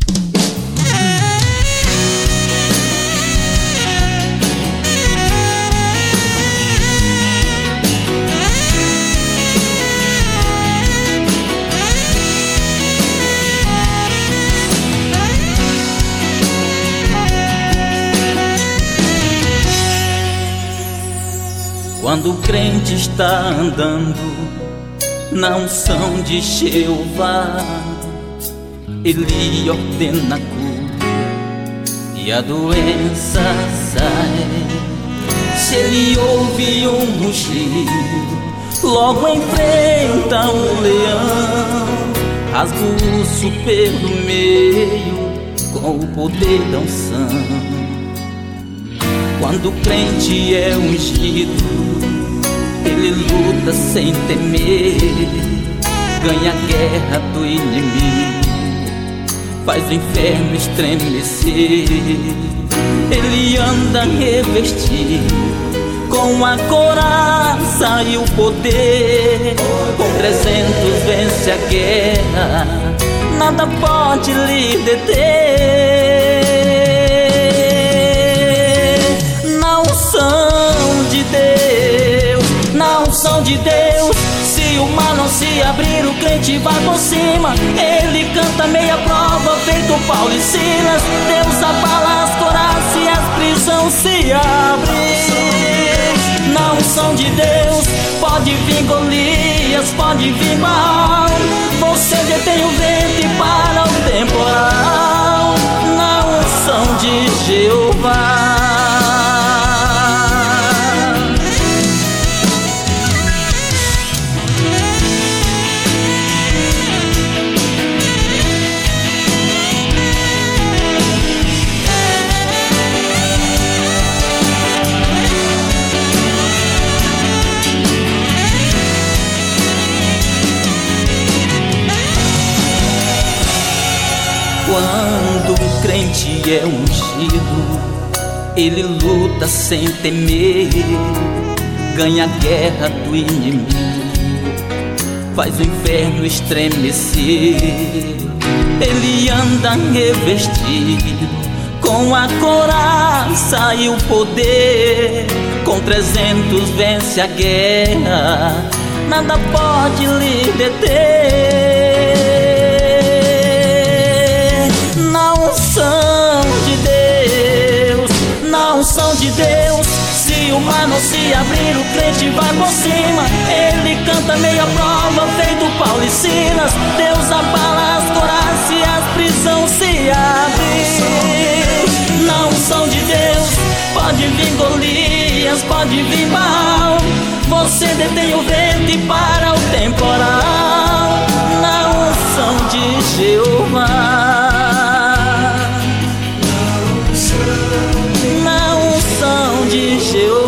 Quando o crente está andando na unção de Jeová, ele ordena a cura e a doença sai. Se ele ouve um rugido, logo enfrenta um leão, rasga o urso pelo meio com o poder da unção. Quando o crente é ungido, ele luta sem temer, ganha a guerra do inimigo, faz o inferno estremecer. Ele anda revestido com a coraça e o poder, com 300 vence a guerra, nada pode lhe deter. Na unção de Deus, na unção de Deus, se o mar não se abrir, o crente vai por cima. Ele canta meia prova, feito Paulo e Silas. Deus abala as coraças e as prisões se abrem. Na unção de Deus, pode vir Golias, pode vir Baal, você detém o vento e para o temporal. Na unção de Jeová. Quando o crente é ungido, ele luta sem temer, ganha a guerra do inimigo, faz o inferno estremecer. Ele anda revestido com a coraça e o poder, com 300 vence a guerra, nada pode lhe deter. Na unção de Deus, na unção de Deus, se o mar não se abrir, o crente vai por cima. Ele canta meia prova, feito Paulo e Silas. Deus abala as coraças e as prisões se abrem. Na unção de Deus, pode vir Golias, pode vir Baal, você detém o vento e para o temporal. Na unção de Jeová. De Jeová.